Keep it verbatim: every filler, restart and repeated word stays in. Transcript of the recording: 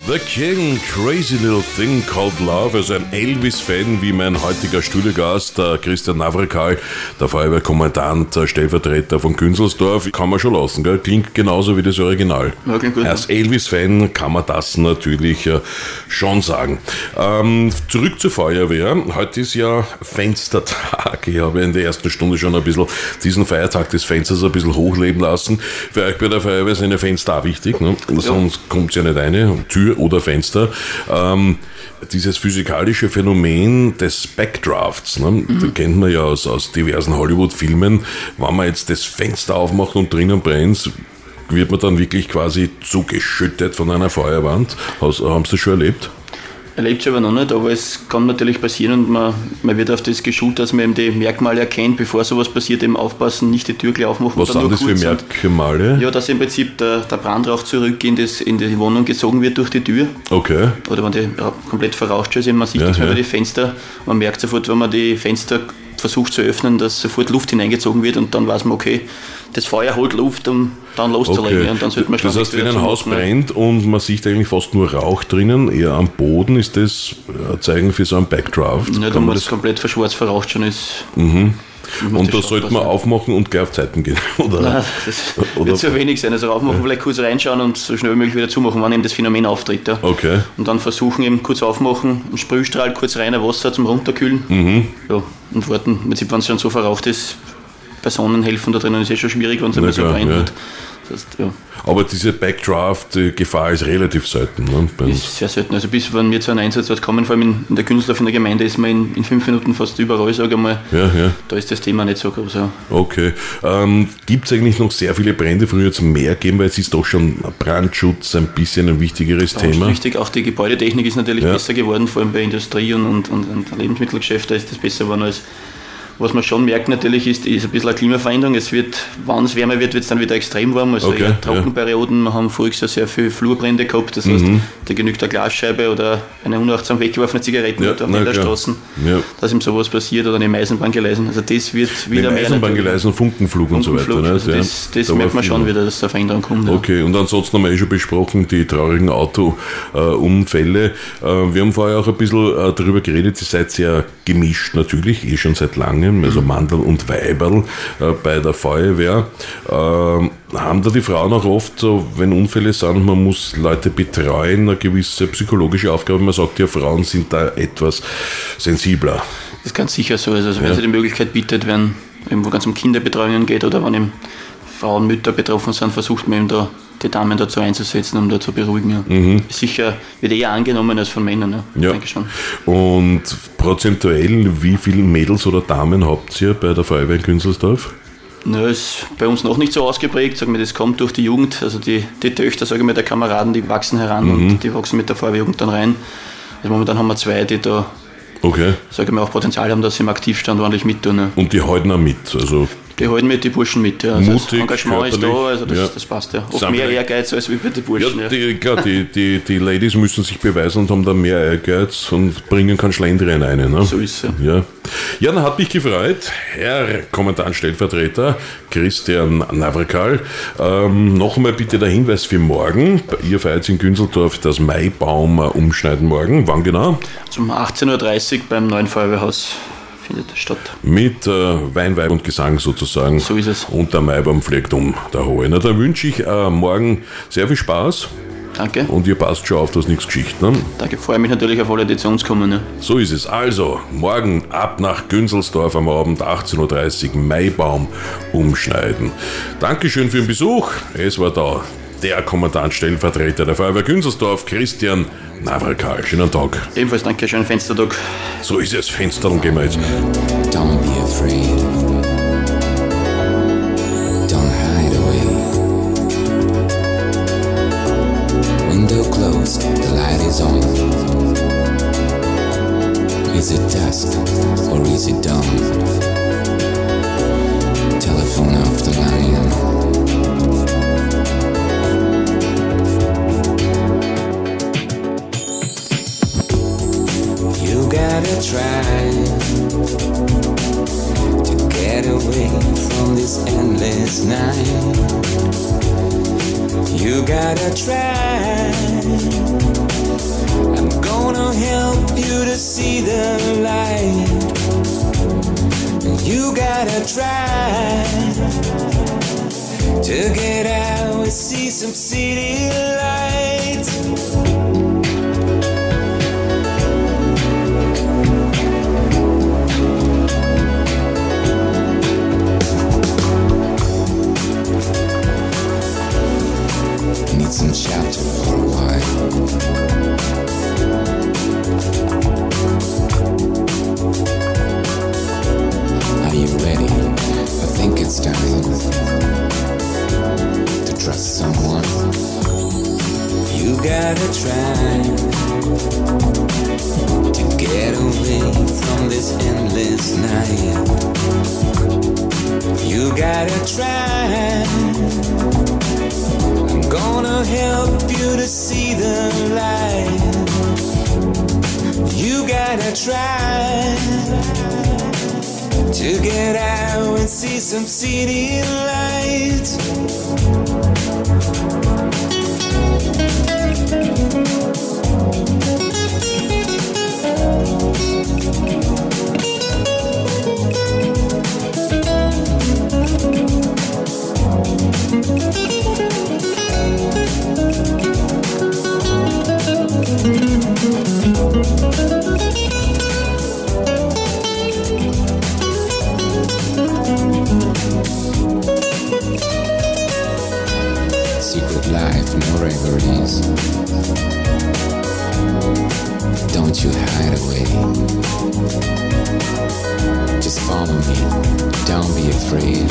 The King, Crazy Little Thing Called Love, also ein Elvis-Fan wie mein heutiger Studiogast, der Christian Navrakal, der Feuerwehrkommandant, der Stellvertreter von Günzelsdorf. Kann man schon lassen, gell? Klingt genauso wie das Original. Ja, klingt gut. Als Elvis-Fan kann man das natürlich äh, schon sagen. Ähm, zurück zur Feuerwehr. Heute ist ja Fenstertag. Ich habe in der ersten Stunde schon ein bisschen diesen Feiertag des Fensters ein bisschen hochleben lassen. Für euch bei der Feuerwehr sind ja Fenster auch wichtig, ne? Ja. Sonst kommt es ja nicht rein. Tür oder Fenster. Ähm, dieses physikalische Phänomen des Backdrafts, ne? Mhm. Da kennt man ja aus, aus diversen Hollywood-Filmen. Wenn man jetzt das Fenster aufmacht und drinnen brennt, wird man dann wirklich quasi zugeschüttet von einer Feuerwand. Has, haben Sie das schon erlebt? Erlebt es aber noch nicht, aber es kann natürlich passieren und man, man wird auf das geschult, dass man eben die Merkmale erkennt, bevor sowas passiert, eben aufpassen, nicht die Tür gleich aufmachen. Was sind das für Merkmale? Ja, dass im Prinzip der, der Brandrauch zurück in, das, in die Wohnung gezogen wird durch die Tür. Okay. Oder wenn die ja, komplett verrauscht ist, man sieht ja, das ja. über die Fenster, man merkt sofort, wenn man die Fenster versucht zu öffnen, dass sofort Luft hineingezogen wird und dann weiß man, okay, das Feuer holt Luft, um dann loszulegen. Okay. Und dann sollte man das heißt, wenn ein Haus brennt und man sieht eigentlich fast nur Rauch drinnen, eher am Boden, ist das ein Zeichen für so einen Backdraft? Ja, wenn das komplett verschwarzt verrauscht schon ist. Mhm. Und da sollte man aufmachen und gleich auf Zeiten gehen, oder? Nein, das oder wird zu wenig sein. Also aufmachen, ja. vielleicht kurz reinschauen und so schnell wie möglich wieder zumachen, wann eben das Phänomen auftritt. Ja. Okay. Und dann versuchen eben kurz aufmachen, einen Sprühstrahl, kurz rein, Wasser zum Runterkühlen. Mhm. Ja, und warten. Im Prinzip, wenn es schon so verraucht ist, Personen helfen da drinnen, ist eh schon schwierig, wenn es einmal so brennt. Ja. Das heißt, ja. Aber diese Backdraft-Gefahr ist relativ selten. Ne? Ist sehr selten. Also bis wenn wir zu einem Einsatz kommen, vor allem in der Günzelsdorf in der Gemeinde, ist man in, in fünf Minuten fast überall, sage ich mal. Ja, ja. Da ist das Thema nicht so groß. Ja. Okay. Ähm, gibt es eigentlich noch sehr viele Brände, früher zum mehr gegeben, weil es ist doch schon Brandschutz ein bisschen ein wichtigeres ja, Thema. Richtig, auch die Gebäudetechnik ist natürlich ja. besser geworden, vor allem bei Industrie und, und, und, und Lebensmittelgeschäften ist das besser geworden als. Was man schon merkt natürlich, ist, ist ein bisschen eine Klimaveränderung. Es wird, wenn es wärmer wird, wird es dann wieder extrem warm. Also okay, eher Trockenperioden. Wir haben voriges Jahr sehr viele Flurbrände gehabt. Das heißt, mhm. da genügt eine Glasscheibe oder eine unachtsam weggeworfene Zigarette ja, auf den Straßen, ja. dass ihm sowas passiert oder eine Eisenbahngeleisen. Also das wird wieder mehr. Eisenbahngeleisen, Funkenflug, Funkenflug und so weiter. Ne? Also das das da merkt man schon wieder, dass da Veränderung kommt. Okay, ja. Und ansonsten haben wir eh schon besprochen, die traurigen Autounfälle. Äh, wir haben vorher auch ein bisschen äh, darüber geredet, ihr seid sehr gemischt natürlich, eh schon seit langem. Also Mandel und Weiberl äh, bei der Feuerwehr. Äh, haben da die Frauen auch oft, so, wenn Unfälle sind, man muss Leute betreuen, eine gewisse psychologische Aufgabe. Man sagt ja, Frauen sind da etwas sensibler. Das ist ganz sicher so. Also, wenn ja. sie die Möglichkeit bietet, wenn irgendwo ganz um Kinderbetreuungen geht oder wenn eben Frauen, Mütter betroffen sind, versucht man eben da die Damen dazu einzusetzen, um da zu beruhigen. Ja. Mhm. Sicher wird eher angenommen als von Männern, ja. Ja. Denke schon. Und prozentuell, wie viele Mädels oder Damen habt ihr bei der Feuerwehr in Günzelsdorf? Na, ist bei uns noch nicht so ausgeprägt, sagen wir, das kommt durch die Jugend, also die, die Töchter, sage ich mal, der Kameraden, die wachsen heran mhm. und die wachsen mit der Feuerwehrjugend dann rein. Also momentan haben wir zwei, die da okay. sage ich mal, auch Potenzial haben, dass sie im Aktivstand ordentlich mit tun. Ja. Und die halten auch mit? Also die halten mit, die Burschen mit. Ja. Also mutig, das Engagement ist da, also das, ja. das passt ja. Oft mehr Ehrgeiz als wie bei den Burschen. Ja, die, klar, die, die, die Ladies müssen sich beweisen und haben da mehr Ehrgeiz und bringen keinen Schlendrian rein. Ne? So ist es. Ja. Ja, dann hat mich gefreut, Herr Kommandant Stellvertreter Christian Navrakal. Ähm, noch einmal bitte der Hinweis für morgen. Ihr feiert in Günzelsdorf das Maibaum umschneiden morgen. Wann genau? Um achtzehn Uhr dreißig beim neuen Feuerwehrhaus. Findet das statt. Mit äh, Wein, Weib und Gesang sozusagen. So ist es. Und der Maibaum fliegt um der Hohe. Na, da wünsche ich äh, morgen sehr viel Spaß. Danke. Und ihr passt schon auf, dass nichts Geschichte. Ne? Danke, freue mich natürlich auf alle, die zu uns kommen. Ne? So ist es. Also, morgen ab nach Günzelsdorf am Abend achtzehn Uhr dreißig Maibaum umschneiden. Dankeschön für den Besuch. Es war da der Kommandant Stellvertreter der Feuerwehr Günzelsdorf, Christian Navrakal. Schönen Tag. Ebenfalls danke, schönen Fenstertag. So ist es, Fenster, dann gehen wir jetzt. Don't be afraid. Don't hide away. Window closed, the light is on. Is it dusk or is it dawn? Telephone off the line. Gotta try to get away from this endless night. You gotta try try to get out and see some city lights. Need some shelter for a while. Are you ready? I think it's time to trust someone. You gotta try to get away from this endless night. You gotta try. I'm gonna help you to see the light. You gotta try to get out and see some city lights. Secret life, no reveries. Don't you hide away. Just follow me, don't be afraid.